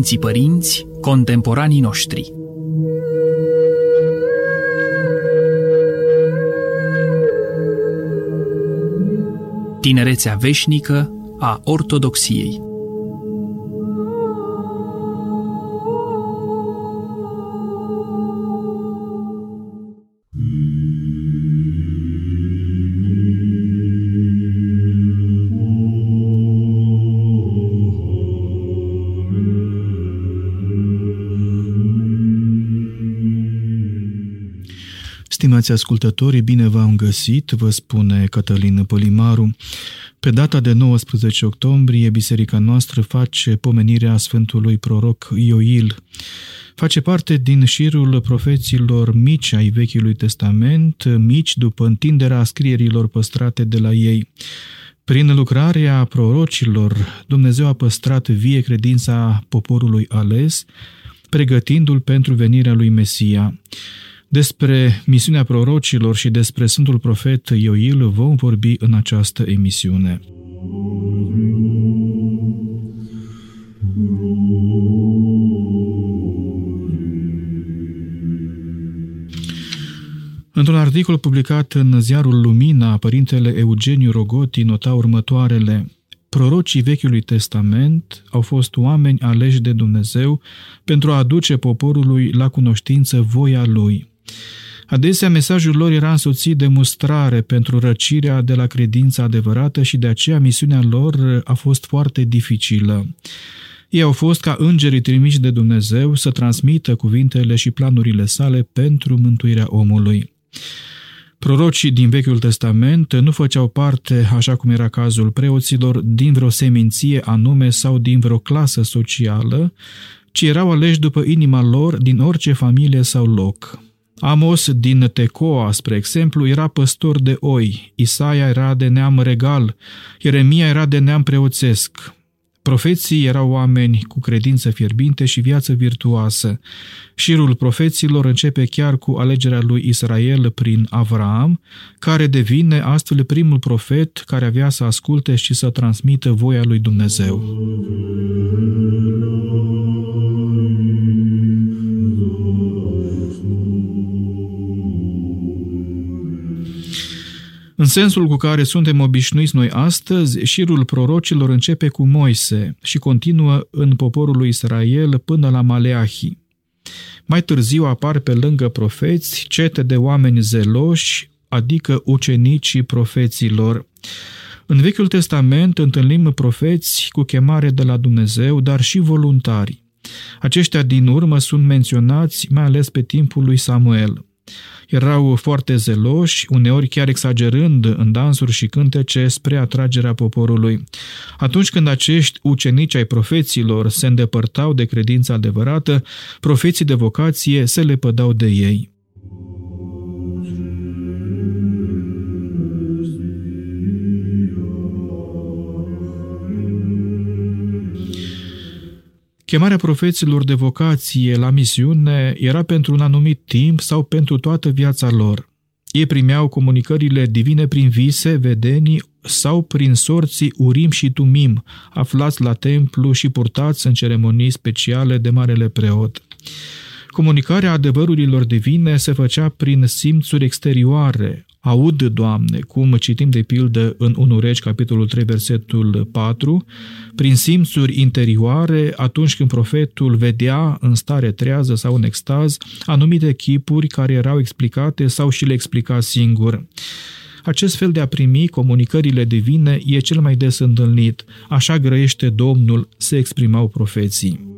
Sfinții Părinți, contemporanii noștri. Tinerețea veșnică a ortodoxiei. Stimați ascultători, bine v-am găsit, vă spune Cătălin Pălimaru. Pe data de 19 octombrie, biserica noastră face pomenirea Sfântului Proroc Ioil. Face parte din șirul profeților mici ai Vechiului Testament, mici după întinderea scrierilor păstrate de la ei. Prin lucrarea prorocilor, Dumnezeu a păstrat vie credința poporului ales, pregătindu-l pentru venirea lui Mesia. Despre misiunea prorocilor și despre Sfântul Profet Ioil vom vorbi în această emisiune. Într-un articol publicat în ziarul Lumina, părintele Eugeniu Rogoti nota următoarele: prorocii Vechiului Testament au fost oameni aleși de Dumnezeu pentru a aduce poporului la cunoștință voia Lui. Adesea mesajul lor era însoțit de mustrare pentru răcirea de la credința adevărată și de aceea misiunea lor a fost foarte dificilă. Ei au fost ca îngerii trimiși de Dumnezeu să transmită cuvintele și planurile sale pentru mântuirea omului. Prorocii din Vechiul Testament nu făceau parte, așa cum era cazul preoților, din vreo seminție anume sau din vreo clasă socială, ci erau aleși după inima lor din orice familie sau loc. Amos din Tecoa, spre exemplu, era păstor de oi, Isaia era de neam regal, Ieremia era de neam preoțesc. Profeții erau oameni cu credință fierbinte și viață virtuoasă. Șirul profeților începe chiar cu alegerea lui Israel prin Avraam, care devine astfel primul profet care avea să asculte și să transmită voia lui Dumnezeu. În sensul cu care suntem obișnuiți noi astăzi, șirul prorocilor începe cu Moise și continuă în poporul lui Israel până la Maleahi. Mai târziu apar pe lângă profeți cete de oameni zeloși, adică ucenicii profeților. În Vechiul Testament întâlnim profeți cu chemare de la Dumnezeu, dar și voluntari. Aceștia din urmă sunt menționați mai ales pe timpul lui Samuel. Erau foarte zeloși, uneori chiar exagerând în dansuri și cântece spre atragerea poporului. Atunci când acești ucenici ai profeților se îndepărtau de credința adevărată, profeții de vocație se lepădau de ei. Chemarea profeților de vocație la misiune era pentru un anumit timp sau pentru toată viața lor. Ei primeau comunicările divine prin vise, vedenii sau prin sorții Urim și Tumim, aflați la templu și purtați în ceremonii speciale de marele preot. Comunicarea adevărurilor divine se făcea prin simțuri exterioare. Aud, Doamne, cum citim de pildă în 1 Regi, capitolul 3, versetul 4, prin simțuri interioare, atunci când profetul vedea în stare trează sau în extaz anumite chipuri care erau explicate sau și le explica singur. Acest fel de a primi comunicările divine e cel mai des întâlnit. Așa grăiește Domnul, se exprimau profeții.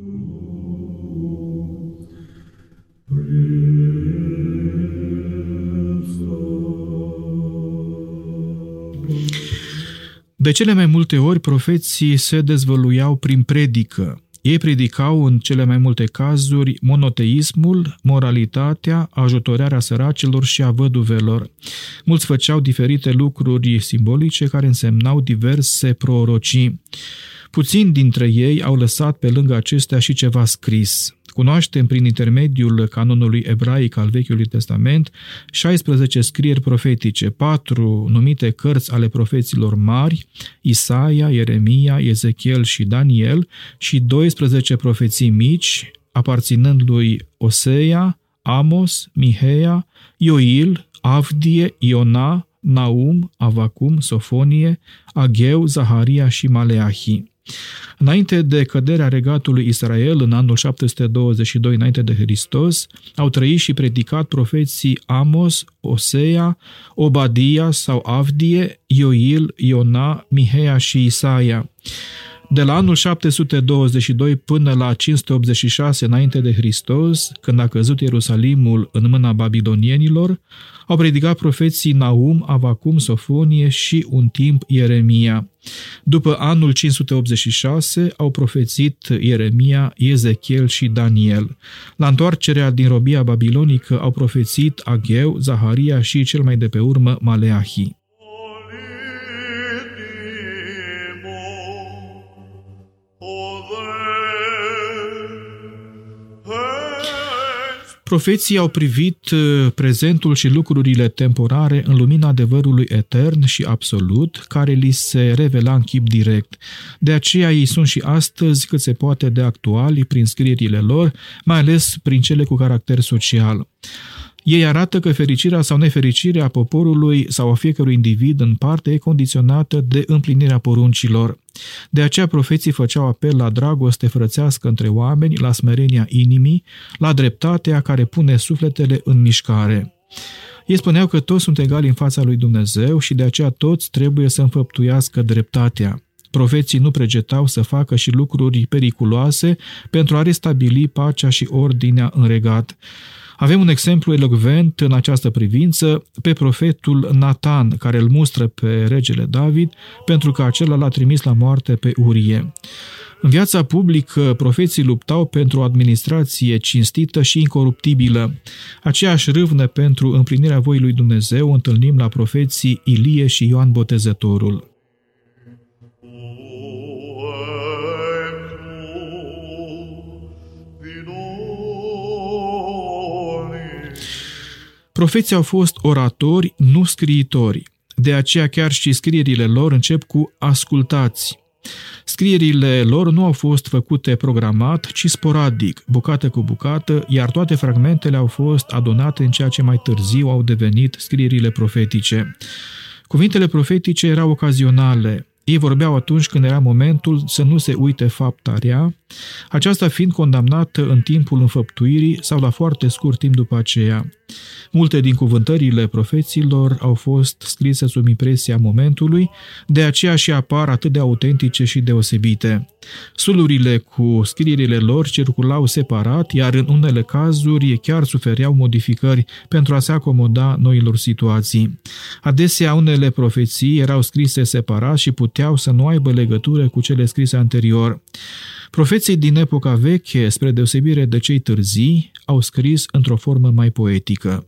De cele mai multe ori, profeții se dezvăluiau prin predică. Ei predicau în cele mai multe cazuri monoteismul, moralitatea, ajutorarea săracilor și a văduvelor. Mulți făceau diferite lucruri simbolice care însemnau diverse prorocii. Puțini dintre ei au lăsat pe lângă acestea și ceva scris. Cunoaștem prin intermediul canonului ebraic al Vechiului Testament 16 scrieri profetice, 4 numite cărți ale profeților mari, Isaia, Ieremia, Ezechiel și Daniel, și 12 profeții mici, aparținând lui Osea, Amos, Miheia, Ioil, Avdie, Iona, Naum, Avacum, Sofonie, Ageu, Zaharia și Maleahi. Înainte de căderea regatului Israel, în anul 722 înainte de Hristos, au trăit și predicat profeții Amos, Osea, Obadia sau Avdie, Ioil, Iona, Miheia și Isaia. De la anul 722 până la 586 înainte de Hristos, când a căzut Ierusalimul în mâna babilonienilor, au predicat profeții Naum, Avacum, Sofonie și un timp Ieremia. După anul 586 au profețit Ieremia, Ezechiel și Daniel. La întoarcerea din robia babilonică au profețit Ageu, Zaharia și cel mai de pe urmă Maleahi. Profeții au privit prezentul și lucrurile temporare în lumina adevărului etern și absolut, care li se revela în chip direct. De aceea ei sunt și astăzi cât se poate de actuali prin scrierile lor, mai ales prin cele cu caracter social. Ei arată că fericirea sau nefericirea a poporului sau a fiecărui individ în parte e condiționată de împlinirea poruncilor. De aceea profeții făceau apel la dragoste frățească între oameni, la smerenia inimii, la dreptatea care pune sufletele în mișcare. Ei spuneau că toți sunt egali în fața lui Dumnezeu și de aceea toți trebuie să înfăptuiască dreptatea. Profeții nu pregetau să facă și lucruri periculoase pentru a restabili pacea și ordinea în regat. Avem un exemplu elocvent în această privință pe profetul Natan, care îl mustră pe regele David pentru că acela l-a trimis la moarte pe Urie. În viața publică, profeții luptau pentru o administrație cinstită și incoruptibilă. Aceeași râvnă pentru împlinirea voii lui Dumnezeu întâlnim la profeții Ilie și Ioan Botezătorul. Profeții au fost oratori, nu scriitori. De aceea chiar și scrierile lor încep cu ascultați. Scrierile lor nu au fost făcute programat, ci sporadic, bucată cu bucată, iar toate fragmentele au fost adunate în ceea ce mai târziu au devenit scrierile profetice. Cuvintele profetice erau ocazionale. Ei vorbeau atunci când era momentul să nu se uite fapta rea, aceasta fiind condamnată în timpul înfăptuirii sau la foarte scurt timp după aceea. Multe din cuvântările profeților au fost scrise sub impresia momentului, de aceea și apar atât de autentice și deosebite. Sulurile cu scrierile lor circulau separat, iar în unele cazuri chiar sufereau modificări pentru a se acomoda noilor situații. Adesea unele profeții erau scrise separat și puteau să nu aibă legătură cu cele scrise anterior. Profeții din epoca veche, spre deosebire de cei târzii, au scris într-o formă mai poetică.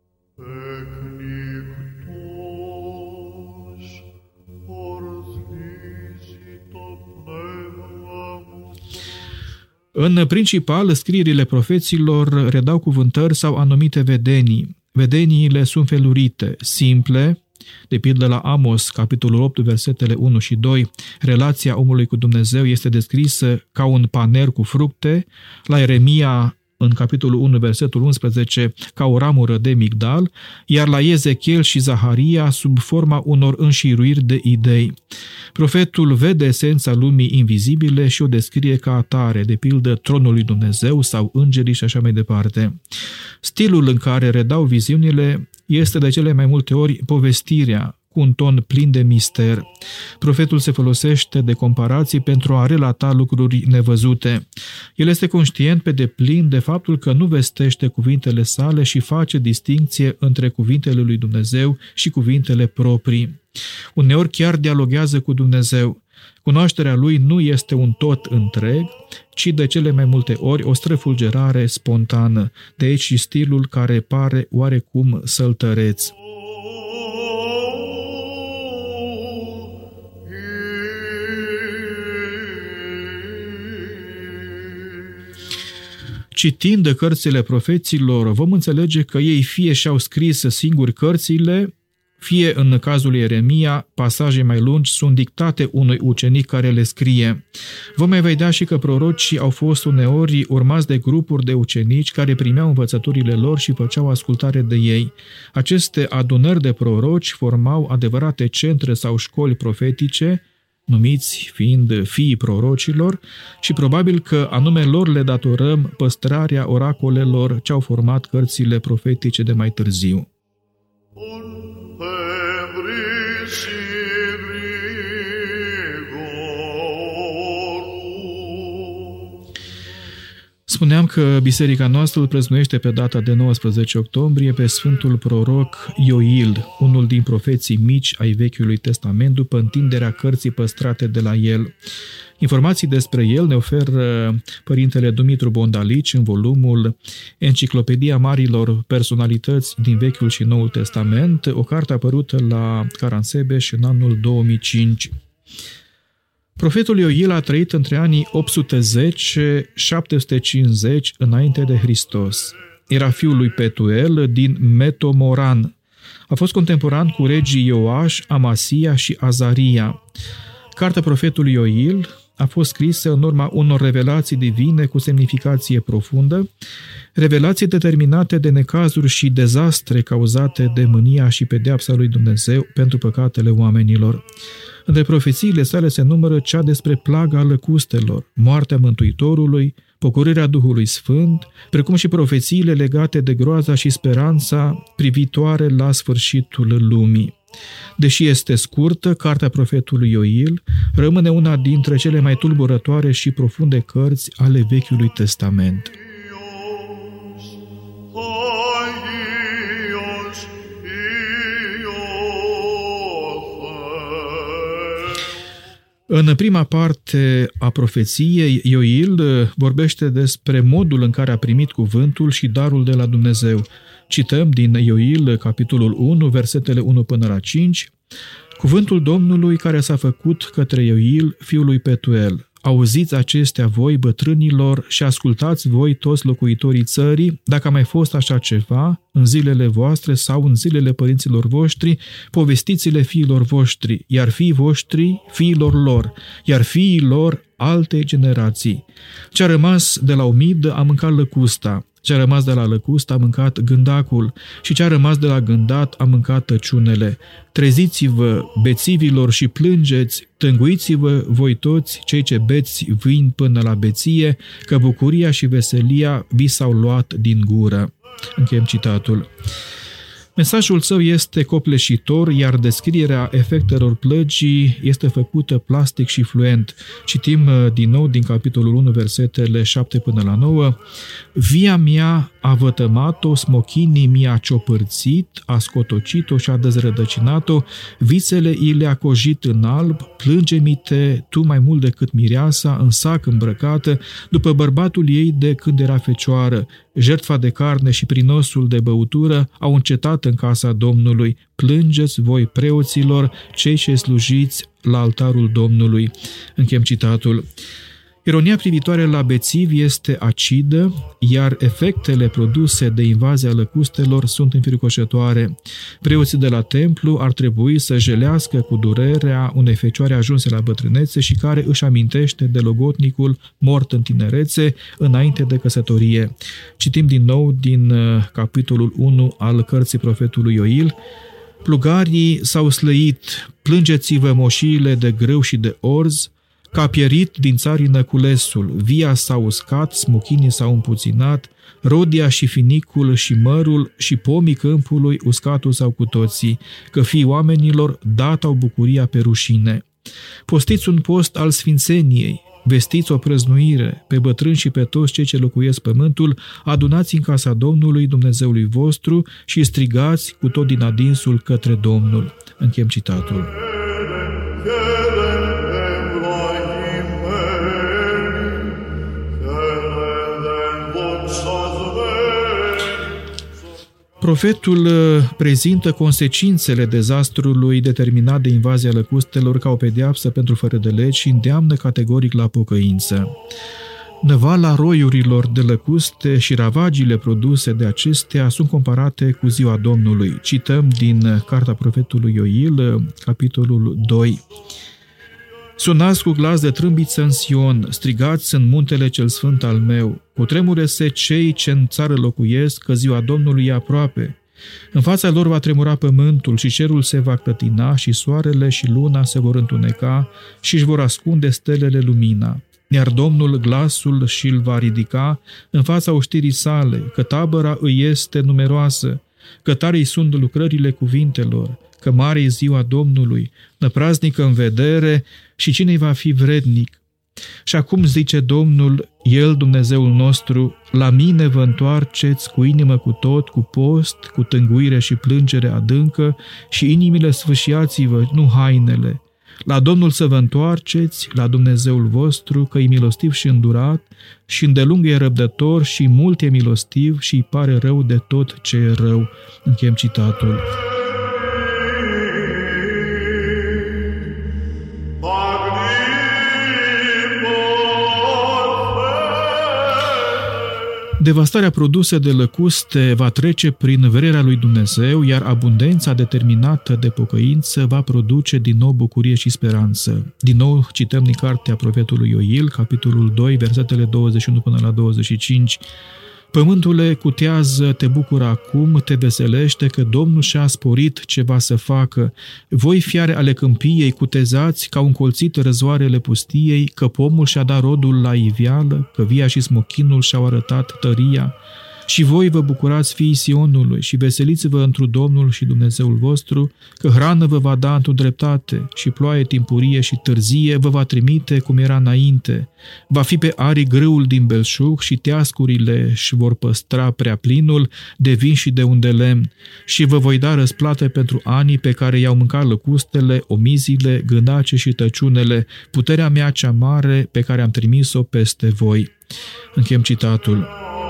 În principal, scrierile profeților redau cuvântări sau anumite vedenii. Vedeniile sunt felurite, simple, de pildă la Amos, capitolul 8, versetele 1 și 2, relația omului cu Dumnezeu este descrisă ca un paner cu fructe, la Ieremia, în capitolul 1, versetul 11, ca o ramură de migdal, iar la Ezechiel și Zaharia sub forma unor înșiruiri de idei. Profetul vede esența lumii invizibile și o descrie ca atare, de pildă tronul lui Dumnezeu sau îngerii și așa mai departe. Stilul în care redau viziunile este de cele mai multe ori povestirea, cu un ton plin de mister. Profetul se folosește de comparații pentru a relata lucruri nevăzute. El este conștient pe deplin de faptul că nu vestește cuvintele sale și face distincție între cuvintele lui Dumnezeu și cuvintele proprii. Uneori chiar dialoghează cu Dumnezeu. Cunoașterea lui nu este un tot întreg, ci de cele mai multe ori o străfulgerare spontană. De aici și stilul care pare oarecum săltăreț. Citind cărțile profeților, vom înțelege că ei fie și-au scris singuri cărțile, fie în cazul lui Ieremia, pasaje mai lungi sunt dictate unui ucenic care le scrie. Vom mai vedea și că prorocii au fost uneori urmați de grupuri de ucenici care primeau învățăturile lor și făceau ascultare de ei. Aceste adunări de proroci formau adevărate centre sau școli profetice, numiți fiind fiii prorocilor, și probabil că anume lor le datorăm păstrarea oracolelor ce au format cărțile profetice de mai târziu. Spuneam că biserica noastră îl preznuiește pe data de 19 octombrie pe Sfântul Proroc Ioil, unul din profeții mici ai Vechiului Testament, după întinderea cărții păstrate de la el. Informații despre el ne oferă părintele Dumitru Bondalici în volumul Enciclopedia Marilor Personalități din Vechiul și Noul Testament, o carte apărută la Caransebeș în anul 2005. Profetul Ioil a trăit între anii 810-750 înainte de Hristos. Era fiul lui Petuel din Metomoran. A fost contemporan cu regii Ioaș, Amasia și Azaria. Cartea profetului Ioil a fost scrisă în urma unor revelații divine cu semnificație profundă, revelații determinate de necazuri și dezastre cauzate de mânia și pedeapsa lui Dumnezeu pentru păcatele oamenilor. Între profețiile sale se numără cea despre plaga lăcustelor, moartea Mântuitorului, pocorârea Duhului Sfânt, precum și profețiile legate de groaza și speranța privitoare la sfârșitul lumii. Deși este scurtă, cartea profetului Ioil rămâne una dintre cele mai tulburătoare și profunde cărți ale Vechiului Testament. În prima parte a profeției, Ioil vorbește despre modul în care a primit cuvântul și darul de la Dumnezeu. Cităm din Ioil, capitolul 1, versetele 1 până la 5. Cuvântul Domnului care s-a făcut către Ioil, fiul lui Petuel. Auziți acestea voi, bătrânilor, și ascultați voi toți locuitorii țării, dacă a mai fost așa ceva în zilele voastre sau în zilele părinților voștri, povestiți-le fiilor voștri, iar fiii voștri fiilor lor, iar fiii lor alte generații. Ce-a rămas de la omidă a mâncat lăcusta, ce-a rămas de la lăcustă a mâncat gândacul și ce-a rămas de la gândat a mâncat tăciunele. Treziți-vă, bețivilor, și plângeți, tânguiți-vă voi toți cei ce beți vin până la beție, că bucuria și veselia vi s-au luat din gură. Încheiem citatul. Mesajul său este copleșitor, iar descrierea efectelor plăgii este făcută plastic și fluent. Citim din nou din capitolul 1, versetele 7 până la 9. Via mea a vătămat-o, smochinii mi-a ciopărțit, a scotocit-o și a dezrădăcinat-o, vițele i le-a cojit în alb, plânge-mi-te tu mai mult decât mireasa, în sac îmbrăcată, după bărbatul ei de când era fecioară. Jertfa de carne și prinosul de băutură au încetat în casa Domnului. Plângeți voi, preoților, cei ce slujiți la altarul Domnului. Încheiem citatul. Ironia privitoare la bețivi este acidă, iar efectele produse de invazia lăcustelor sunt înfricoșătoare. Preoții de la templu ar trebui să jelească cu durerea unei fecioare ajunse la bătrânețe și care își amintește de logotnicul mort în tinerețe înainte de căsătorie. Citim din nou din capitolul 1 al cărții profetului Ioil. Plugarii s-au slăit, plângeți-vă moșiile de grâu și de orz, că a pierit din țarină culesul, via s-a uscat, smochinii s-au împuținat, rodia și finicul și mărul și pomii câmpului uscatul s-au cu toții, că fiii oamenilor dat-au bucuria pe rușine. Postiți un post al sfințeniei, vestiți o prăznuire pe bătrâni și pe toți cei ce locuiesc pământul, adunați în casa Domnului Dumnezeului vostru și strigați cu tot din adinsul către Domnul. Încheiem citatul. Profetul prezintă consecințele dezastrului determinat de invazia lăcustelor ca o pedeapsă pentru fără de legi și îndeamnă categoric la pocăință. Năvala roiurilor de lăcuste și ravagile produse de acestea sunt comparate cu ziua Domnului. Cităm din cartea profetului Ioil, capitolul 2. Sunați cu glas de trâmbiță în Sion, strigați în muntele cel sfânt al meu, cutremure-se cei ce în țară locuiesc, că ziua Domnului e aproape. În fața lor va tremura pământul și cerul se va clătina și soarele și luna se vor întuneca și își vor ascunde stelele lumina. Iar Domnul glasul și-l va ridica în fața oștirii sale, că tabăra îi este numeroasă, că tare sunt lucrările cuvintelor, că mare-i ziua Domnului, năpraznică în vedere și cine va fi vrednic. Și acum zice Domnul, El, Dumnezeul nostru, la mine vă întoarceți cu inimă cu tot, cu post, cu tânguire și plângere adâncă și inimile sfâșiați-vă, nu hainele. La Domnul să vă întoarceți, la Dumnezeul vostru, că e milostiv și îndurat, și îndelung e răbdător și mult e milostiv și îi pare rău de tot ce e rău. Încheiem citatul. Devastarea produsă de lăcuste va trece prin vrerea lui Dumnezeu, iar abundența determinată de pocăință va produce din nou bucurie și speranță. Din nou cităm din cartea profetului Ioil, capitolul 2, versetele 21 până la 25. Pământule, cutează, te bucură acum, te veselește că Domnul și-a sporit ceva să facă. Voi, fiare ale câmpiei, cutezați ca un colțit răzoarele pustiei, că pomul și-a dat rodul la iveală, că via și smochinul și-au arătat tăria. Și voi vă bucurați, fiii Sionului, și veseliți-vă întru Domnul și Dumnezeul vostru, că hrană vă va da într-o dreptate și ploaie timpurie și târzie vă va trimite cum era înainte. Va fi pe arii grâul din belșug și teascurile își vor păstra prea plinul de vin și de un de lemn. Și vă voi da răsplată pentru anii pe care i-au mâncat lăcustele, omizile, gândace și tăciunele, puterea mea cea mare pe care am trimis-o peste voi. Încheiem citatul.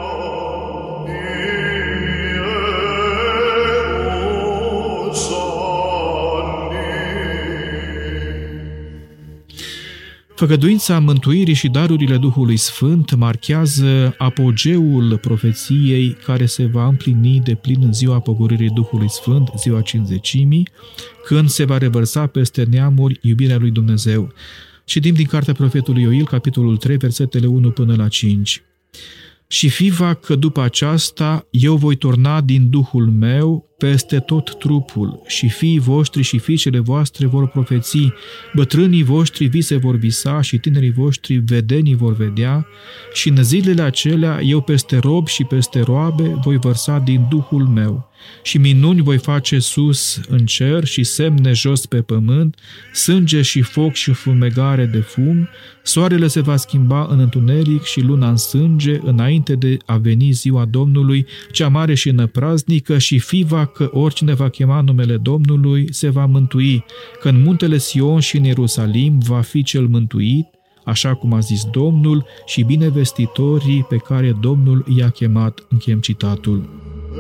Făgăduința mântuirii și darurile Duhului Sfânt marchează apogeul profeției care se va împlini de plin în ziua pogorârii Duhului Sfânt, ziua Cincizecimii, când se va revărsa peste neamuri iubirea lui Dumnezeu. Citim din cartea profetului Ioil, capitolul 3, versetele 1 până la 5. Și fiva că după aceasta eu voi turna din Duhul meu peste tot trupul și fiii voștri și fiicele voastre vor profeți, bătrânii voștri vise vor visa și tinerii voștri vedenii vor vedea și în zilele acelea eu peste robi și peste roabe voi vărsa din Duhul meu și minuni voi face sus în cer și semne jos pe pământ, sânge și foc și fumegare de fum, soarele se va schimba în întuneric și luna în sânge înainte de a veni ziua Domnului, cea mare și năpraznică și fiva că oricine va chema numele Domnului se va mântui, că în muntele Sion și în Ierusalim va fi cel mântuit, așa cum a zis Domnul și binevestitorii pe care Domnul i-a chemat. Încheiem citatul.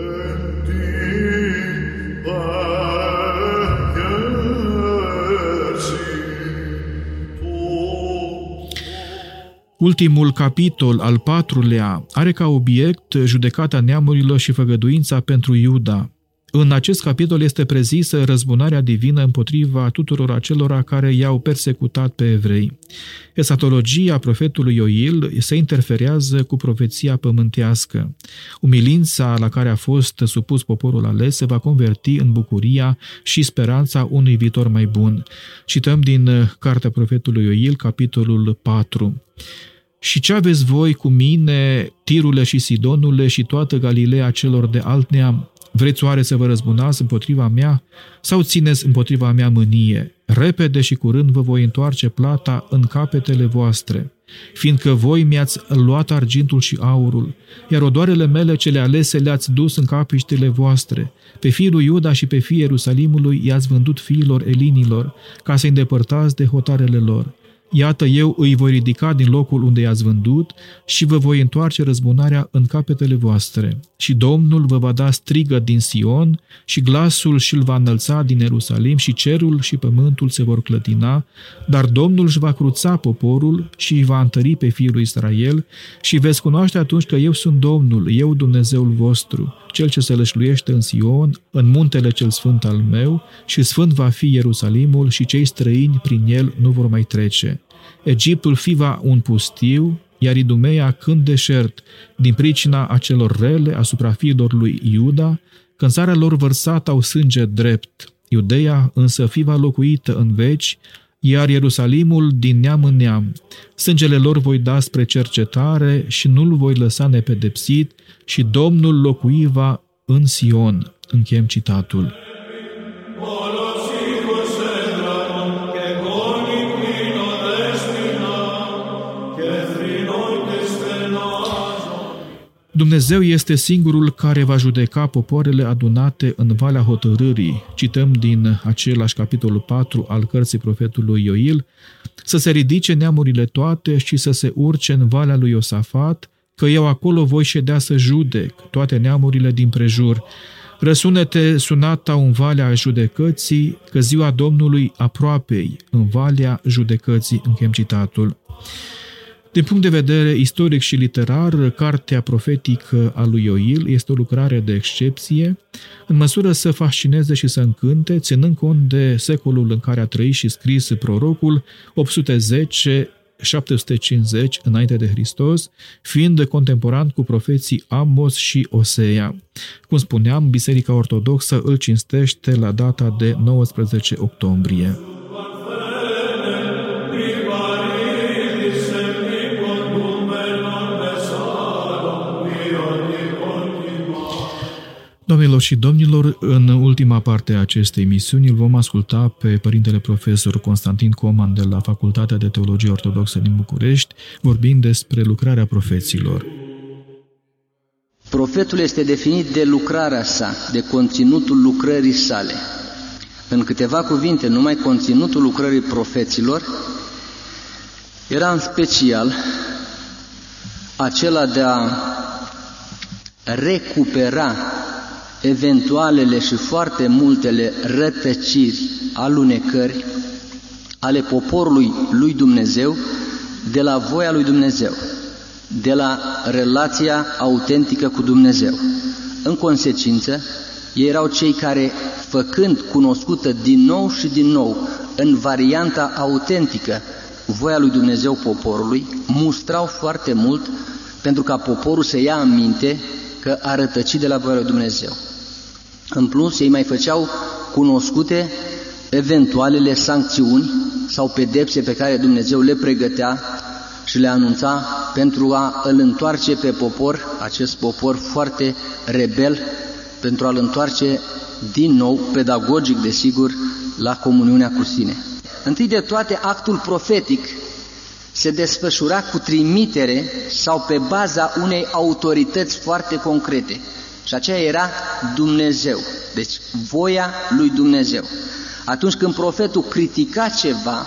Ultimul capitol, al 4-lea, are ca obiect judecata neamurilor și făgăduința pentru Iuda. În acest capitol este prezisă răzbunarea divină împotriva tuturor acelora care i-au persecutat pe evrei. Esatologia profetului Ioil se interferează cu profeția pământească. Umilința la care a fost supus poporul ales se va converti în bucuria și speranța unui viitor mai bun. Cităm din cartea profetului Ioil, capitolul 4. Și ce aveți voi cu mine, Tirule și Sidonule și toată Galileea celor de alt neam? Vreți oare să vă răzbunați împotriva mea? Sau țineți împotriva mea mânie? Repede și curând vă voi întoarce plata în capetele voastre, fiindcă voi mi-ați luat argintul și aurul, iar odoarele mele cele alese le-ați dus în capiștele voastre. Pe fiii lui Iuda și pe fiii Ierusalimului i-ați vândut fiilor elinilor, ca să-i îndepărtați de hotarele lor. Iată, eu îi voi ridica din locul unde i-ați vândut și vă voi întoarce răzbunarea în capetele voastre. Și Domnul vă va da strigă din Sion și glasul și-l va înălța din Ierusalim și cerul și pământul se vor clătina, dar Domnul își va cruța poporul și îi va întări pe fiul lui Israel și veți cunoaște atunci că eu sunt Domnul, eu Dumnezeul vostru, cel ce se lășluiește în Sion, în muntele cel sfânt al meu, și sfânt va fi Ierusalimul și cei străini prin el nu vor mai trece. Egiptul fiva un pustiu, iar Idumea cânt deșert, din pricina acelor rele asupra fiilor lui Iuda, că în țara lor vărsat au sânge drept. Iudeea însă fiva locuită în veci, iar Ierusalimul din neam în neam. Sângele lor voi da spre cercetare și nu-l voi lăsa nepedepsit și Domnul locuiva în Sion. Încheiem citatul. Dumnezeu este singurul care va judeca popoarele adunate în Valea Hotărârii. Cităm din același capitolul 4 al cărții profetului Ioil, să se ridice neamurile toate și să se urce în Valea lui Iosafat, că eu acolo voi ședea să judec toate neamurile din prejur. Răsunete sunata în Valea Judecății, că ziua Domnului aproapei, în Valea Judecății. Încheiem citatul. Din punct de vedere istoric și literar, cartea profetică a lui Ioil este o lucrare de excepție, în măsură să fascineze și să încânte, ținând cont de secolul în care a trăit și scris prorocul, 810-750 înainte de Hristos, fiind contemporan cu profeții Amos și Osea. Cum spuneam, Biserica Ortodoxă îl cinstește la data de 19 octombrie. Doamnelor și domnilor, în ultima parte a acestei emisiuni îl vom asculta pe părintele profesor Constantin Coman de la Facultatea de Teologie Ortodoxă din București, vorbind despre lucrarea profeților. Profetul este definit de lucrarea sa, de conținutul lucrării sale. În câteva cuvinte, numai conținutul lucrării profeților era în special acela de a recupera eventualele și foarte multele rătăciri, alunecări ale poporului lui Dumnezeu de la voia lui Dumnezeu, de la relația autentică cu Dumnezeu. În consecință, ei erau cei care, făcând cunoscută din nou și din nou, în varianta autentică, voia lui Dumnezeu poporului, mustrau foarte mult pentru ca poporul să ia aminte că a rătăcit de la voia lui Dumnezeu. În plus, ei mai făceau cunoscute eventualele sancțiuni sau pedepse pe care Dumnezeu le pregătea și le anunța pentru a îl întoarce pe popor, acest popor foarte rebel, pentru a-l întoarce din nou, pedagogic desigur, la comuniunea cu sine. Întâi de toate, actul profetic se desfășura cu trimitere sau pe baza unei autorități foarte concrete. Și aceea era Dumnezeu, deci voia lui Dumnezeu. Atunci când profetul critica ceva,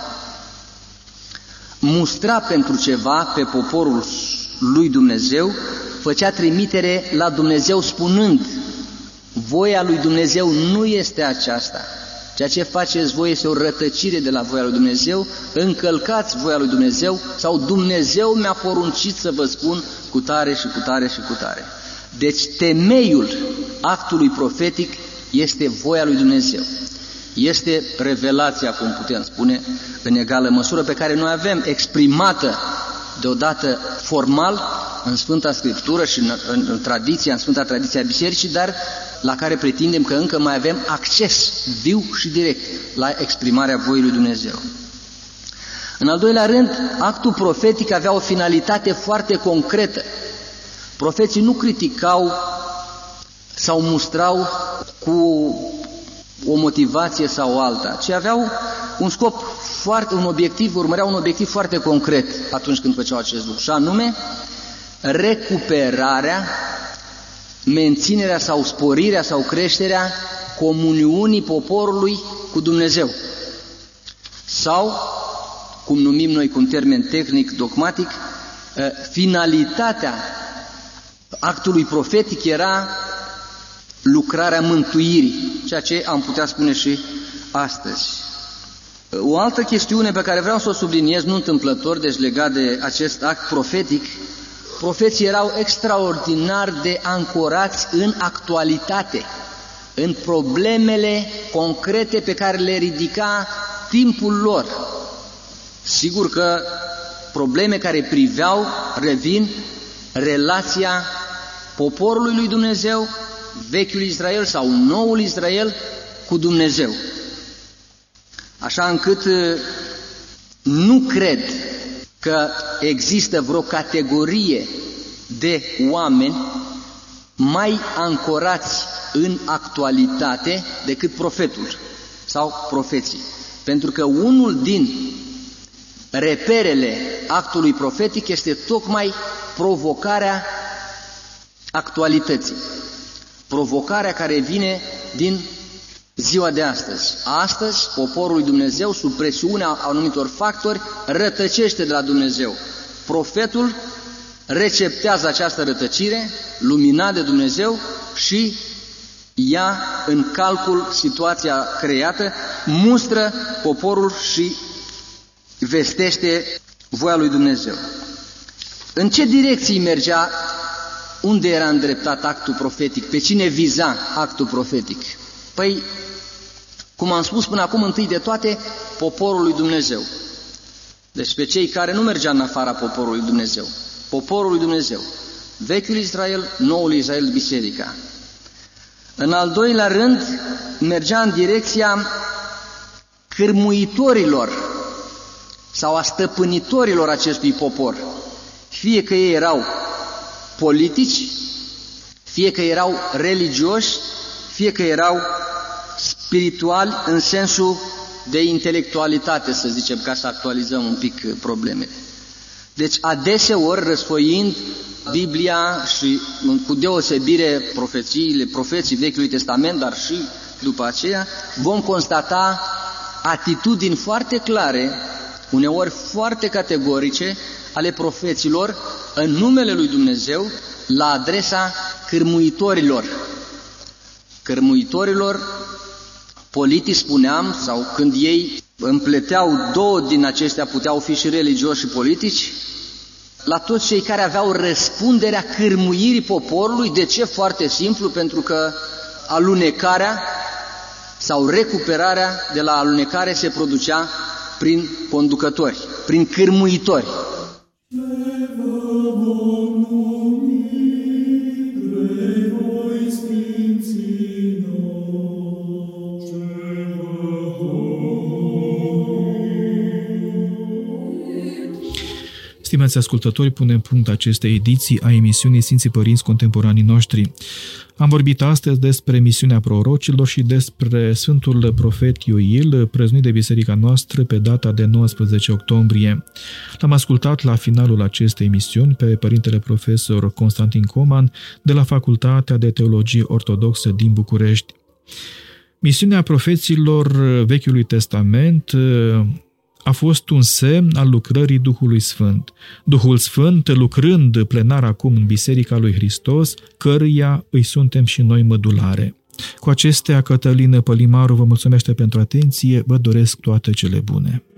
mustra pentru ceva pe poporul lui Dumnezeu, făcea trimitere la Dumnezeu spunând: voia lui Dumnezeu nu este aceasta. Ceea ce faceți voi este o rătăcire de la voia lui Dumnezeu, încălcați voia lui Dumnezeu sau Dumnezeu mi-a poruncit să vă spun cu tare și cu tare și cu tare. Deci temeiul actului profetic este voia lui Dumnezeu. Este revelația, cum putem spune, în egală măsură, pe care noi avem exprimată deodată formal în Sfânta Scriptură și în tradiția, în Sfânta Tradiție a Bisericii, dar la care pretindem că încă mai avem acces viu și direct la exprimarea voii lui Dumnezeu. În al doilea rând, actul profetic avea o finalitate foarte concretă. Profeții nu criticau sau mustrau cu o motivație sau alta, ci aveau un scop urmăreau un obiectiv foarte concret atunci când făceau acest lucru, și anume recuperarea, menținerea sau sporirea sau creșterea comuniunii poporului cu Dumnezeu, sau cum numim noi cu un termen tehnic, dogmatic, finalitatea actului profetic era lucrarea mântuirii, ceea ce am putea spune și astăzi. O altă chestiune pe care vreau să o subliniez, nu întâmplător, deci legat de acest act profetic, profeții erau extraordinar de ancorați în actualitate, în problemele concrete pe care le ridica timpul lor. Sigur că probleme care priveau, revin, relația poporului lui Dumnezeu, vechiul Israel sau noul Israel, cu Dumnezeu. Așa încât nu cred că există vreo categorie de oameni mai ancorați în actualitate decât profetul sau profeții. Pentru că unul din reperele actului profetic este tocmai provocarea actualității. Provocarea care vine din ziua de astăzi. Astăzi, poporul lui Dumnezeu, sub presiunea anumitor factori, rătăcește de la Dumnezeu. Profetul receptează această rătăcire, luminat de Dumnezeu, și ia în calcul situația creată, mustră poporul și vestește voia lui Dumnezeu. În ce direcții mergea? Unde era îndreptat actul profetic? Pe cine viza actul profetic? Păi, cum am spus până acum, întâi de toate, poporul lui Dumnezeu. Deci pe cei care nu mergeau în afara poporului Dumnezeu. Poporul lui Dumnezeu. Vechiul Israel, noul Israel, biserica. În al doilea rând, mergea în direcția cârmuitorilor sau a stăpânitorilor acestui popor. Fie că ei erau politici, fie că erau religioși, fie că erau spirituali în sensul de intelectualitate, să zicem, ca să actualizăm un pic problemele. Deci adeseori, răsfoind Biblia și cu deosebire profeții Vechiului Testament, dar și după aceea, vom constata atitudini foarte clare, uneori foarte categorice, ale profeților în numele lui Dumnezeu la adresa cârmuitorilor. Cârmuitorilor politici, spuneam, sau când ei împleteau două din acestea, puteau fi și religioși și politici, la toți cei care aveau răspunderea cârmuirii poporului. De ce? Foarte simplu, pentru că alunecarea sau recuperarea de la alunecare se producea prin conducători, prin cârmuitori. Stimați ascultători, punem punct acestei ediții a emisiunii Sfinții Părinți Contemporanii Noștri. Am vorbit astăzi despre misiunea prorocilor și despre Sfântul Profet Ioil, prăznuit de biserica noastră pe data de 19 octombrie. L-am ascultat la finalul acestei emisiuni pe Părintele Profesor Constantin Coman de la Facultatea de Teologie Ortodoxă din București. Misiunea profeților Vechiului Testament a fost un semn al lucrării Duhului Sfânt. Duhul Sfânt lucrând plenar acum în Biserica lui Hristos, căruia îi suntem și noi mădulare. Cu acestea, Cătălină Pălimaru vă mulțumește pentru atenție, vă doresc toate cele bune.